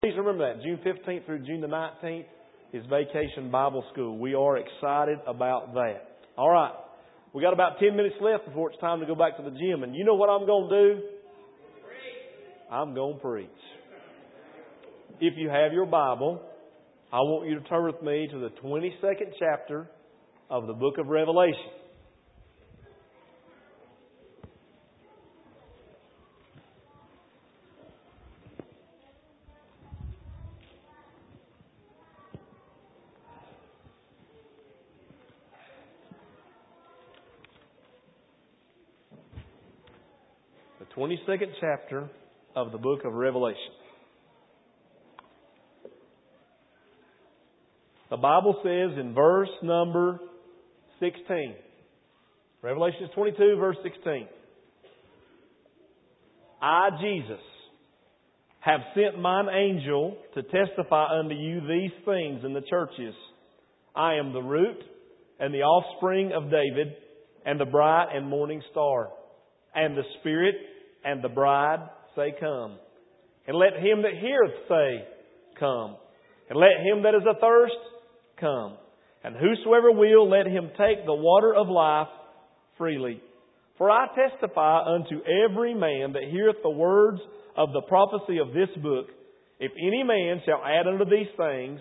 Please remember that June 15th through June the 19th is Vacation Bible School. We are excited about that. All right. We got about 10 minutes left before it's time to go back to the gym. And you know what I'm going to do? I'm going to preach. If you have your Bible, I want you to turn with me to the 22nd chapter of the book of Revelation. The 22nd chapter of the book of Revelation. The Bible says in verse number 16, Revelation 22, verse 16, I, Jesus, have sent mine angel to testify unto you these things in the churches. I am the root and the offspring of David, and the bright and morning star. And the Spirit and the bride say, Come. And let him that heareth say, Come. And let him that is athirst come. And whosoever will, let him take the water of life freely. For I testify unto every man that heareth the words of the prophecy of this book, if any man shall add unto these things,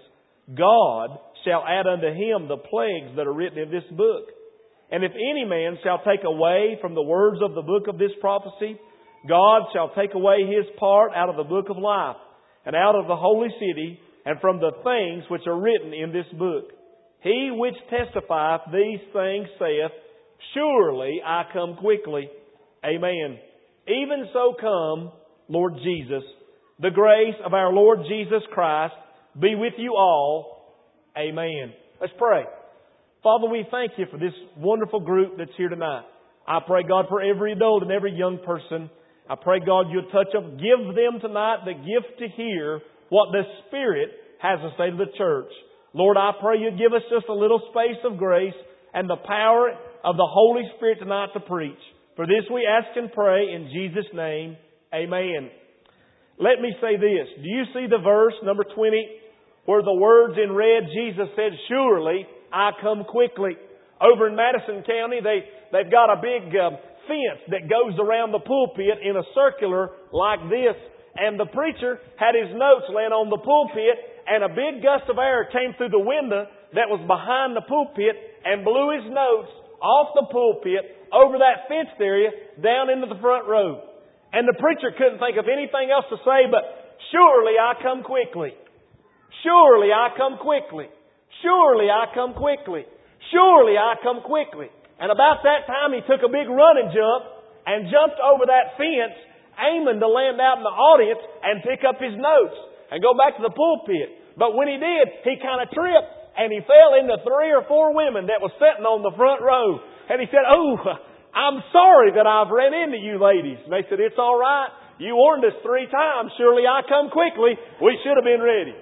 God shall add unto him the plagues that are written in this book. And if any man shall take away from the words of the book of this prophecy, God shall take away his part out of the book of life, and out of the holy city, and from the things which are written in this book. He which testifieth these things saith, Surely I come quickly. Amen. Even so come, Lord Jesus. The grace of our Lord Jesus Christ be with you all. Amen. Let's pray. Father, we thank you for this wonderful group that's here tonight. I pray, God, for every adult and every young person. I pray, God, you'll touch them. Give them tonight the gift to hear what the Spirit has to say to the church. Lord, I pray you give us just a little space of grace and the power of the Holy Spirit tonight to preach. For this we ask and pray in Jesus' name. Amen. Let me say this. Do you see the verse, number 20, where the words in red, Jesus said, Surely I come quickly. Over in Madison County, they've got a big fence that goes around the pulpit in a circular like this. And the preacher had his notes laying on the pulpit, and a big gust of air came through the window that was behind the pulpit and blew his notes off the pulpit over that fenced area down into the front row. And the preacher couldn't think of anything else to say but, Surely I come quickly. Surely I come quickly. Surely I come quickly. Surely I come quickly. And about that time he took a big running jump and jumped over that fence, aiming to land out in the audience and pick up his notes and go back to the pulpit. But when he did, he kind of tripped and he fell into 3 or 4 women that was sitting on the front row. And he said, Oh, I'm sorry that I've ran into you ladies. And they said, It's all right. You warned us 3 times. Surely I come quickly. We should have been ready.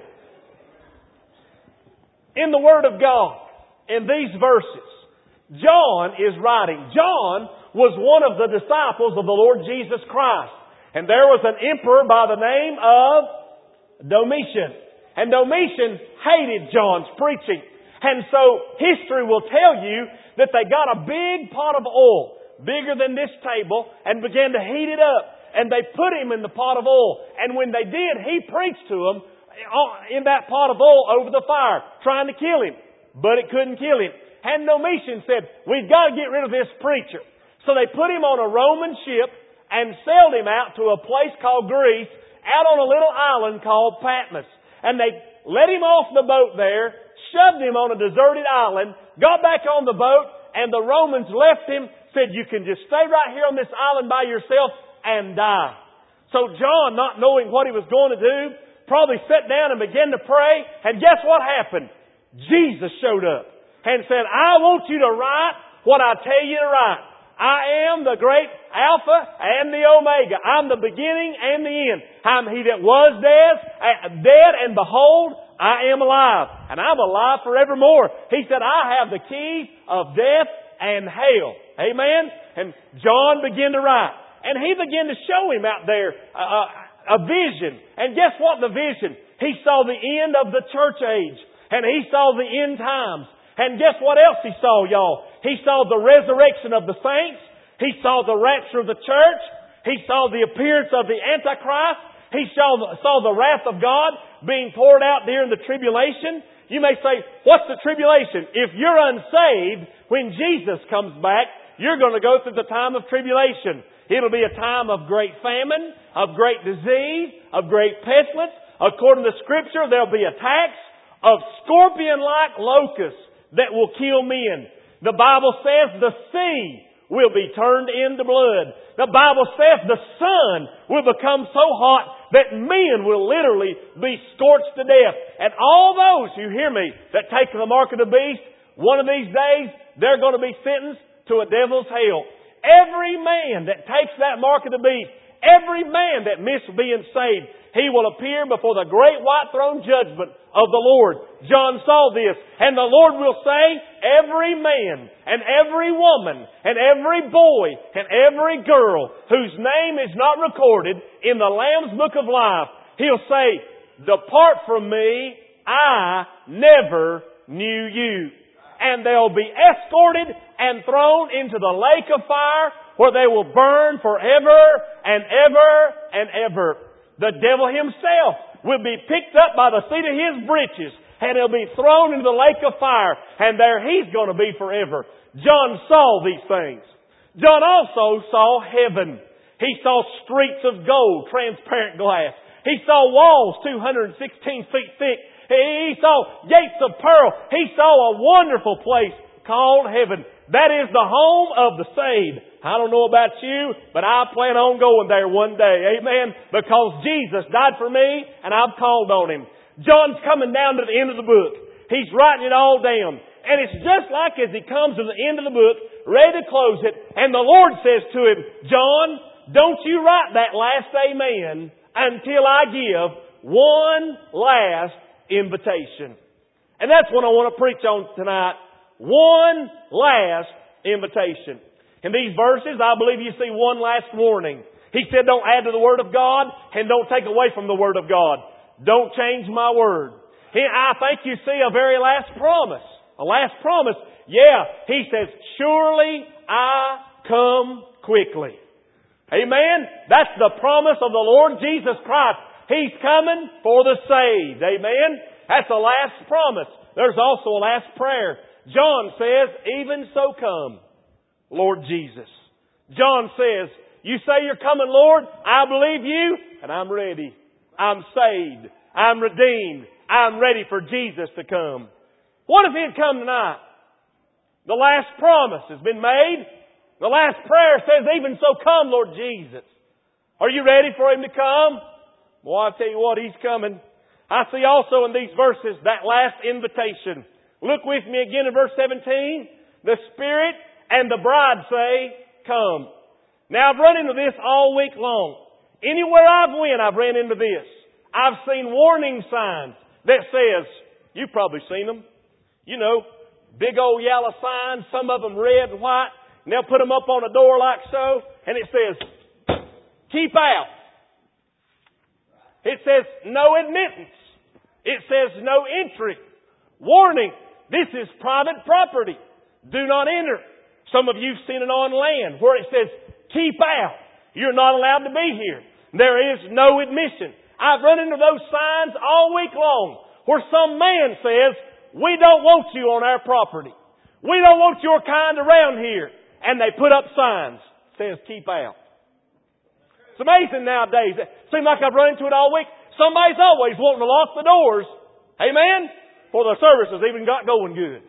In the Word of God, in these verses, John is writing. John was one of the disciples of the Lord Jesus Christ. And there was an emperor by the name of Domitian. And Domitian hated John's preaching. And so history will tell you that they got a big pot of oil, bigger than this table, and began to heat it up. And they put him in the pot of oil. And when they did, he preached to them in that pot of oil over the fire, trying to kill him. But it couldn't kill him. And Domitian said, We've got to get rid of this preacher. So they put him on a Roman ship and sailed him out to a place called Greece, out on a little island called Patmos. And they let him off the boat there, shoved him on a deserted island, got back on the boat, and the Romans left him, said, You can just stay right here on this island by yourself and die. So John, not knowing what he was going to do, probably sat down and began to pray. And guess what happened? Jesus showed up and said, I want you to write what I tell you to write. I am the great Alpha and the Omega. I'm the beginning and the end. I'm He that was dead, and behold, I am alive. And I'm alive forevermore. He said, I have the keys of death and hell. Amen? And John began to write. And he began to show him out there a vision. And guess what the vision? He saw the end of the church age. And He saw the end times. And guess what else He saw, y'all? He saw the resurrection of the saints. He saw the rapture of the church. He saw the appearance of the Antichrist. He saw the wrath of God being poured out during the tribulation. You may say, what's the tribulation? If you're unsaved, when Jesus comes back, you're going to go through the time of tribulation. It'll be a time of great famine, of great disease, of great pestilence. According to Scripture, there'll be attacks of scorpion-like locusts that will kill men. The Bible says the sea will be turned into blood. The Bible says the sun will become so hot that men will literally be scorched to death. And all those, you hear me, that take the mark of the beast, one of these days, they're going to be sentenced to a devil's hell. Every man that takes that mark of the beast, every man that missed being saved, he will appear before the great white throne judgment of the Lord. John saw this. And the Lord will say, every man and every woman and every boy and every girl whose name is not recorded in the Lamb's Book of Life, He'll say, depart from me, I never knew you. And they'll be escorted and thrown into the lake of fire where they will burn forever and ever and ever. The devil himself will be picked up by the seat of his breeches and he'll be thrown into the lake of fire, and there he's going to be forever. John saw these things. John also saw heaven. He saw streets of gold, transparent glass. He saw walls 216 feet thick. He saw gates of pearl. He saw a wonderful place called heaven. That is the home of the saved. I don't know about you, but I plan on going there one day. Amen. Because Jesus died for me and I've called on Him. John's coming down to the end of the book. He's writing it all down. And it's just like as he comes to the end of the book, ready to close it, and the Lord says to him, John, don't you write that last amen until I give one last invitation. And that's what I want to preach on tonight. One last invitation. In these verses, I believe you see one last warning. He said, don't add to the Word of God and don't take away from the Word of God. Don't change my Word. I think you see a very last promise. A last promise. Yeah, He says, surely I come quickly. Amen? That's the promise of the Lord Jesus Christ. He's coming for the saved. Amen? That's the last promise. There's also a last prayer. John says, even so come, Lord Jesus. John says, you say you're coming, Lord. I believe you, and I'm ready. I'm saved. I'm redeemed. I'm ready for Jesus to come. What if He'd come tonight? The last promise has been made. The last prayer says, even so come, Lord Jesus. Are you ready for Him to come? Well, I'll tell you what, He's coming. I see also in these verses that last invitation. Look with me again in verse 17. The Spirit and the bride say, come. Now, I've run into this all week long. Anywhere I've went, I've ran into this. I've seen warning signs that says, you've probably seen them. You know, big old yellow signs, some of them red and white, and they'll put them up on a door like so, and it says, keep out. It says, no admittance. It says, no entry. Warning, this is private property. Do not enter. Some of you have seen it on land where it says, keep out. You're not allowed to be here. There is no admission. I've run into those signs all week long where some man says, we don't want you on our property. We don't want your kind around here. And they put up signs that says, keep out. It's amazing nowadays. It seems like I've run into it all week. Somebody's always wanting to lock the doors. Amen? For the service has even got going good.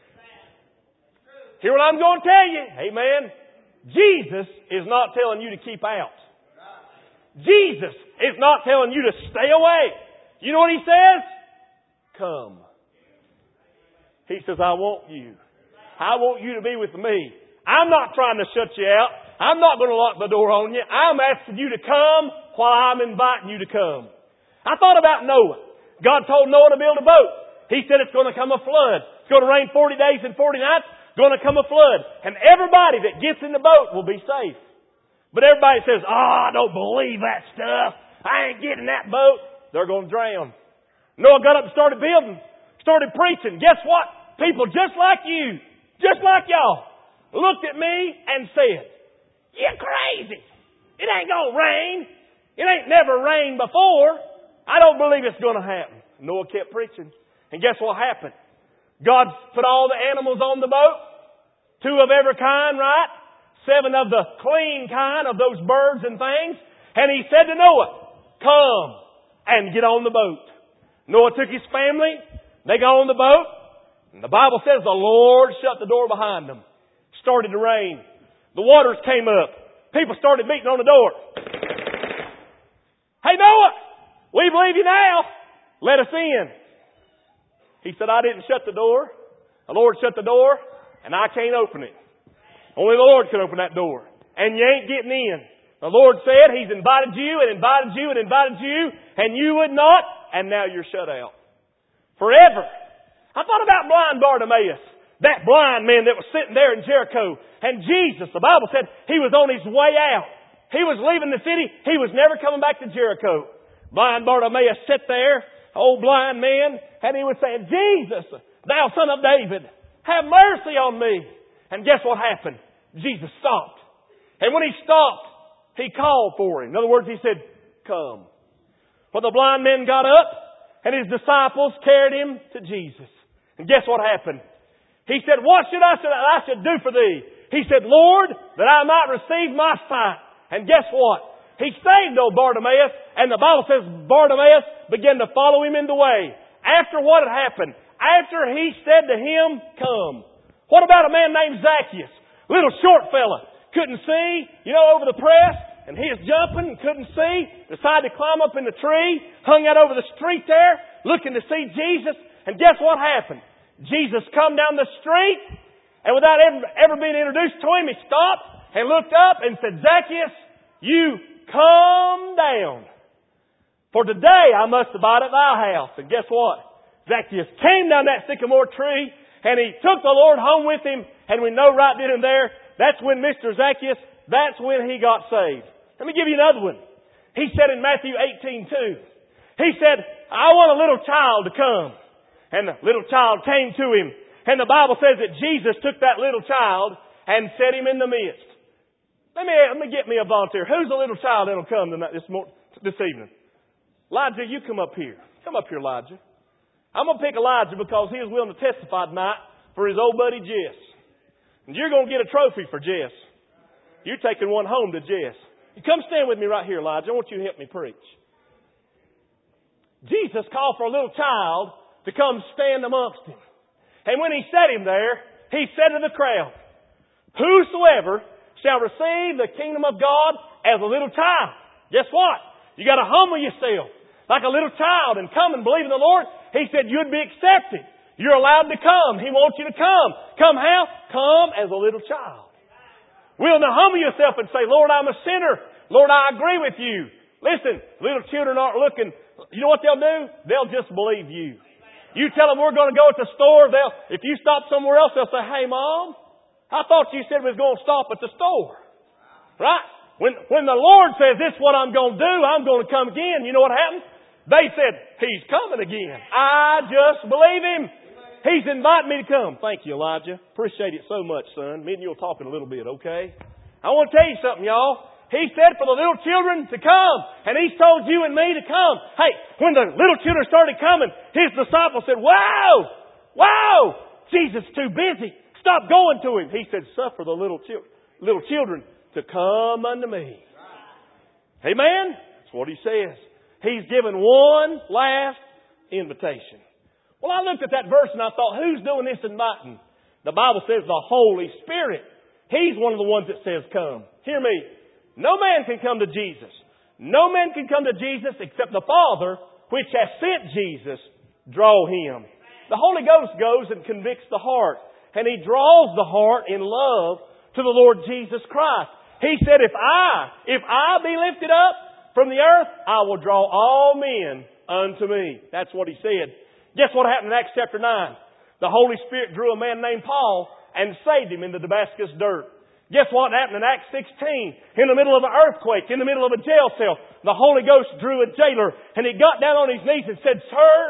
Hear what I'm going to tell you. Amen. Jesus is not telling you to keep out. Jesus is not telling you to stay away. You know what He says? Come. He says, I want you. I want you to be with me. I'm not trying to shut you out. I'm not going to lock the door on you. I'm asking you to come while I'm inviting you to come. I thought about Noah. God told Noah to build a boat. He said it's going to come a flood. It's going to rain 40 days and 40 nights. Going to come a flood. And everybody that gets in the boat will be safe. But everybody says, I don't believe that stuff. I ain't getting that boat. They're going to drown. Noah got up and started building, started preaching. Guess what? People just like you, just like y'all, looked at me and said, "You're crazy. It ain't going to rain. It ain't never rained before. I don't believe it's going to happen." Noah kept preaching. And guess what happened? God put all the animals on the boat. 2 of every kind, right? 7 of the clean kind of those birds and things. And He said to Noah, "Come and get on the boat." Noah took his family. They got on the boat. And the Bible says the Lord shut the door behind them. Started to rain. The waters came up. People started beating on the door. "Hey Noah, we believe you now. Let us in." He said, "I didn't shut the door. The Lord shut the door, and I can't open it. Only the Lord can open that door. And you ain't getting in. The Lord said He's invited you and invited you and invited you, and you would not, and now you're shut out. Forever." I thought about blind Bartimaeus, that blind man that was sitting there in Jericho. And Jesus, the Bible said, He was on His way out. He was leaving the city. He was never coming back to Jericho. Blind Bartimaeus sat there, old blind man, and he was saying, "Jesus, Thou Son of David, have mercy on me." And guess what happened? Jesus stopped. And when He stopped, He called for him. In other words, He said, "Come." Well, the blind man got up, and his disciples carried him to Jesus. And guess what happened? He said, "What should I should do for thee?" He said, "Lord, that I might receive my sight." And guess what? He saved old Bartimaeus, and the Bible says Bartimaeus began to follow Him in the way. After what had happened? After He said to him, "Come." What about a man named Zacchaeus? Little short fella. Couldn't see, over the press. And he was jumping and couldn't see. Decided to climb up in the tree. Hung out over the street there, looking to see Jesus. And guess what happened? Jesus come down the street, and without ever being introduced to him, He stopped and looked up and said, "Zacchaeus, you come down. For today I must abide at thy house." And guess what? Zacchaeus came down that sycamore tree, and he took the Lord home with him. And we know right then and there, that's when Mr. Zacchaeus, that's when he got saved. Let me give you another one. He said in Matthew 18:2, He said, "I want a little child to come." And the little child came to Him. And the Bible says that Jesus took that little child and set him in the midst. Let me get me a volunteer. Who's the little child that'll come tonight, this evening? Elijah, you come up here. Come up here, Elijah. I'm going to pick Elijah because he was willing to testify tonight for his old buddy Jess. And you're going to get a trophy for Jess. You're taking one home to Jess. You come stand with me right here, Elijah. I want you to help me preach. Jesus called for a little child to come stand amongst him. And when He set him there, He said to the crowd, "Whosoever shall receive the kingdom of God as a little child." Guess what? You got to humble yourself like a little child and come and believe in the Lord. He said you'd be accepted. You're allowed to come. He wants you to come. Come how? Come as a little child. Willing to humble yourself and say, "Lord, I'm a sinner. Lord, I agree with you." Listen, little children aren't looking. You know what they'll do? They'll just believe you. You tell them we're going to go to the store. If you stop somewhere else, they'll say, "Hey, Mom, I thought you said we was going to stop at the store." Right? When the Lord says, "This is what I'm going to do, I'm going to come again," you know what happens? They said, "He's coming again." I just believe Him. He's inviting me to come. Thank you, Elijah. Appreciate it so much, son. Me and you'll talk in a little bit, okay? I want to tell you something, y'all. He said for the little children to come. And He's told you and me to come. Hey, when the little children started coming, His disciples said, Wow! Jesus is too busy. Stop going to Him. He said, "Suffer the little children to come unto me." Amen? That's what He says. He's given one last invitation. Well, I looked at that verse and I thought, who's doing this inviting? The Bible says the Holy Spirit. He's one of the ones that says come. Hear me. No man can come to Jesus. No man can come to Jesus except the Father, which has sent Jesus, draw him. The Holy Ghost goes and convicts the heart. And He draws the heart in love to the Lord Jesus Christ. He said, if I be lifted up from the earth, I will draw all men unto me. That's what He said. Guess what happened in Acts chapter 9? The Holy Spirit drew a man named Paul and saved him in the Damascus dirt. Guess what happened in Acts 16? In the middle of an earthquake, in the middle of a jail cell, the Holy Ghost drew a jailer and he got down on his knees and said, "Sirs,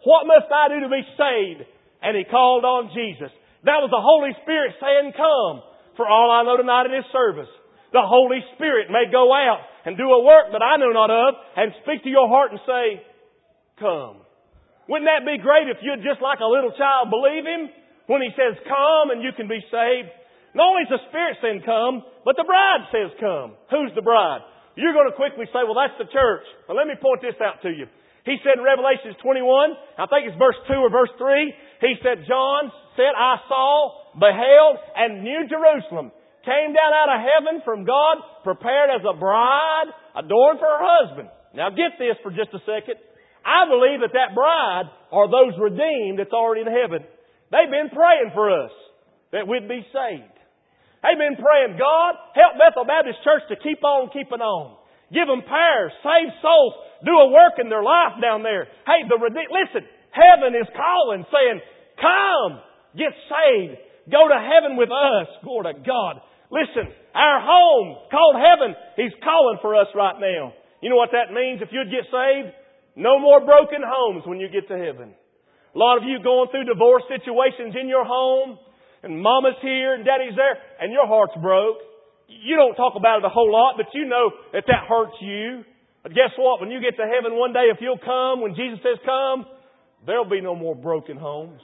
What must I do to be saved? And he called on Jesus. That was the Holy Spirit saying, come. For all I know tonight in this service, the Holy Spirit may go out and do a work that I know not of and speak to your heart and say, come. Wouldn't that be great if you'd just like a little child believe Him when He says come and you can be saved? Not only is the Spirit saying come, but the bride says come. Who's the bride? You're going to quickly say, well, that's the church. Well, let me point this out to you. He said in Revelation 21, I think it's verse 2 or verse 3, he said, John said, I saw, beheld, and New Jerusalem came down out of heaven from God, prepared as a bride, adorned for her husband. Now get this for just a second. I believe that bride are those redeemed that's already in heaven. They've been praying for us that we'd be saved. They've been praying, God, help Bethel Baptist Church to keep on keeping on. Give them prayers, save souls, do a work in their life down there. Hey, listen, heaven is calling, saying, come, get saved, go to heaven with us. Glory to God. Listen, our home called heaven, He's calling for us right now. You know what that means if you'd get saved? No more broken homes when you get to heaven. A lot of you going through divorce situations in your home, and mama's here and daddy's there, and your heart's broke. You don't talk about it a whole lot, but you know that hurts you. But guess what? When you get to heaven one day, if you'll come, when Jesus says come, there'll be no more broken homes.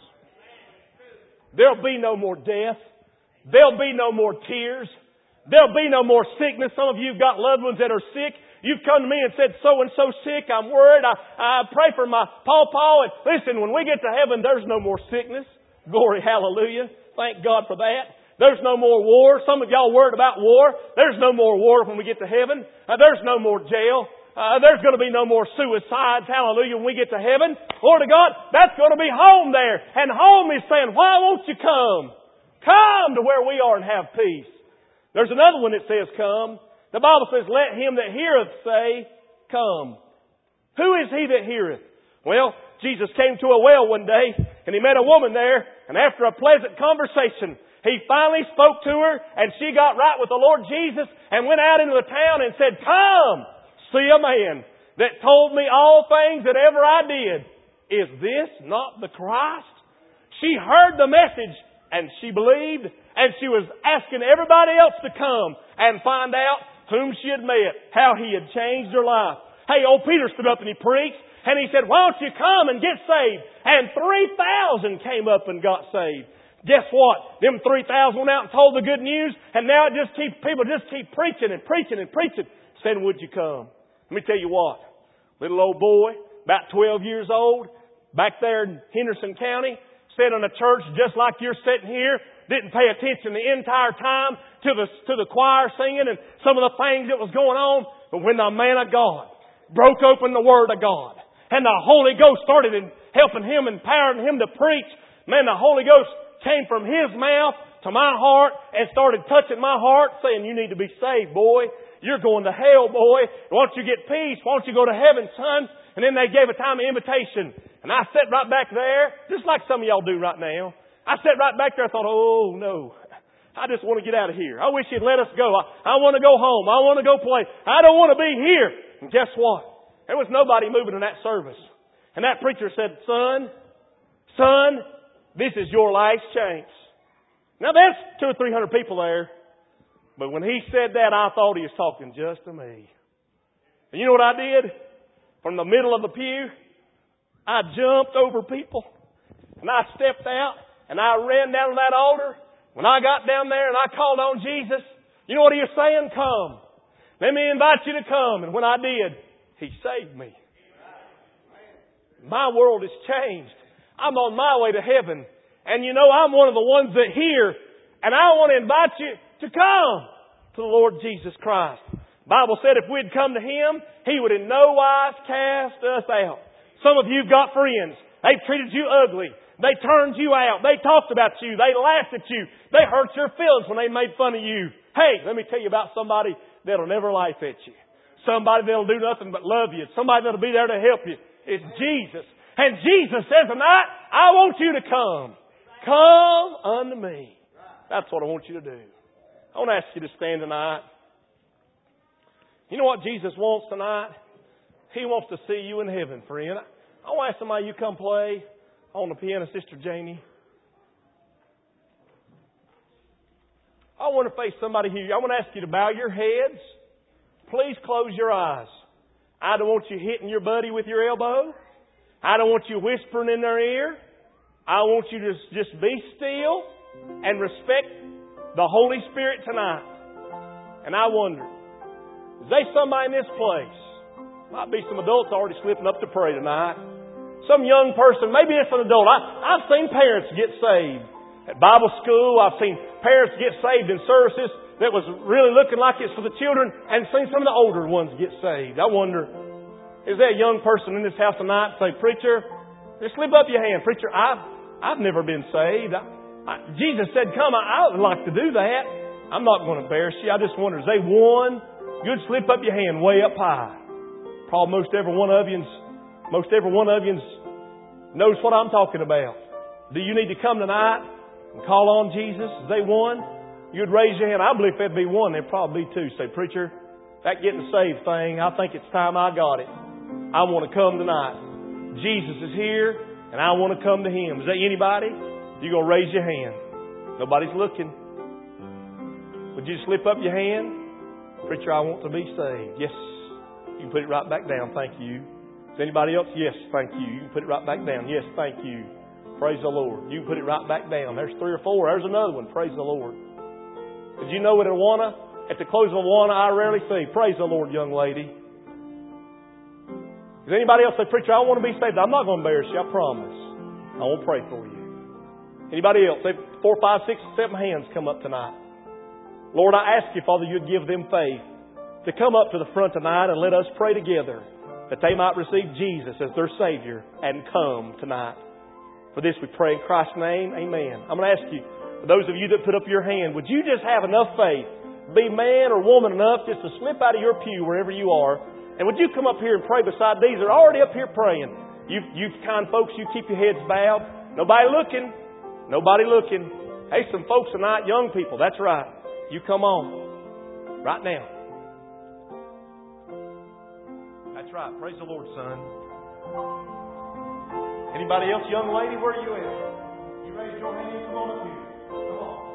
There'll be no more death. There'll be no more tears. There'll be no more sickness. Some of you have got loved ones that are sick. You've come to me and said, so-and-so sick, I'm worried. I pray for my pawpaw. And listen, when we get to heaven, there's no more sickness. Glory, hallelujah. Thank God for that. There's no more war. Some of y'all worried about war. There's no more war when we get to heaven. There's no more jail. There's going to be no more suicides. Hallelujah. When we get to heaven. Lord of God, that's going to be home there. And home is saying, why won't you come? Come to where we are and have peace. There's another one that says come. The Bible says, let him that heareth say, come. Who is he that heareth? Well, Jesus came to a well one day and He met a woman there, and after a pleasant conversation, He finally spoke to her and she got right with the Lord Jesus and went out into the town and said, come, see a man that told me all things that ever I did. Is this not the Christ? She heard the message and she believed, and she was asking everybody else to come and find out whom she had met, how He had changed her life. Hey, old Peter stood up and he preached, and he said, why don't you come and get saved? And 3,000 came up and got saved. Guess what? Them 3,000 went out and told the good news, and now people just keep preaching and preaching and preaching, saying, would you come? Let me tell you what. Little old boy, about 12 years old, back there in Henderson County, sat in a church just like you're sitting here, didn't pay attention the entire time to the choir singing and some of the things that was going on. But when the man of God broke open the Word of God and the Holy Ghost started helping him, empowering him to preach, man, the Holy Ghost came from His mouth to my heart and started touching my heart, saying, you need to be saved, boy. You're going to hell, boy. Why don't you get peace? Why don't you go to heaven, son? And then they gave a time of invitation. And I sat right back there, just like some of y'all do right now. I sat right back there and thought, oh, no. I just want to get out of here. I wish He'd let us go. I want to go home. I want to go play. I don't want to be here. And guess what? There was nobody moving in that service. And that preacher said, son, this is your last chance. Now there's 200 or 300 people there. But when he said that, I thought he was talking just to me. And you know what I did? From the middle of the pew, I jumped over people. And I stepped out. And I ran down to that altar. When I got down there and I called on Jesus, you know what He was saying? Come. Let me invite you to come. And when I did, He saved me. My world has changed. I'm on my way to heaven. And you know, I'm one of the ones that hear. And I want to invite you to come to the Lord Jesus Christ. The Bible said if we'd come to Him, He would in no wise cast us out. Some of you have got friends. They've treated you ugly. They turned you out. They talked about you. They laughed at you. They hurt your feelings when they made fun of you. Hey, let me tell you about somebody that'll never laugh at you. Somebody that'll do nothing but love you. Somebody that'll be there to help you. It's Jesus. And Jesus says tonight, I want you to come. Come unto me. That's what I want you to do. I want to ask you to stand tonight. You know what Jesus wants tonight? He wants to see you in heaven, friend. I want to ask somebody, you come play on the piano, Sister Jamie. I want to face somebody here. I want to ask you to bow your heads. Please close your eyes. I don't want you hitting your buddy with your elbow. I don't want you whispering in their ear. I want you to just be still and respect the Holy Spirit tonight. And I wonder, is there somebody in this place? Might be some adults already slipping up to pray tonight. Some young person, maybe it's an adult. I've seen parents get saved at Bible school. I've seen parents get saved in services that was really looking like it's for the children, and seen some of the older ones get saved. I wonder, is there a young person in this house tonight say, "Preacher, just slip up your hand. Preacher, I've never been saved. Jesus said, come, I would like to do that. I'm not going to embarrass you. I just wonder, is there one? You'd slip up your hand way up high. Probably most every one of you knows what I'm talking about. Do you need to come tonight and call on Jesus? Is there one? You'd raise your hand. I believe if there'd be one, there'd probably be two. Say, "Preacher, that getting saved thing, I think it's time I got it. I want to come tonight. Jesus is here, and I want to come to Him." Is there anybody? You're going to raise your hand. Nobody's looking. Would you slip up your hand? "Preacher, I want to be saved." Yes. You can put it right back down. Thank you. Is anybody else? Yes, thank you. You can put it right back down. Yes, thank you. Praise the Lord. You can put it right back down. There's 3 or 4. There's another one. Praise the Lord. Did you know at Awana, at the close of Awana, I rarely see, "Praise the Lord, young lady." Does anybody else say, "Preacher, I want to be saved"? I'm not going to embarrass you, I promise. I won't pray for you. Anybody else? Say 4, 5, 6, 7 hands come up tonight. Lord, I ask you, Father, you'd give them faith to come up to the front tonight and let us pray together that they might receive Jesus as their Savior and come tonight. For this we pray in Christ's name. Amen. I'm going to ask you, for those of you that put up your hand, would you just have enough faith, be man or woman enough just to slip out of your pew wherever you are, and would you come up here and pray beside these that are already up here praying? You kind folks, you keep your heads bowed. Nobody looking. Nobody looking. Hey, some folks tonight, young people, that's right. You come on. Right now. That's right. Praise the Lord, son. Anybody else, young lady, where are you at? You raise your hand, come on up here. Come on.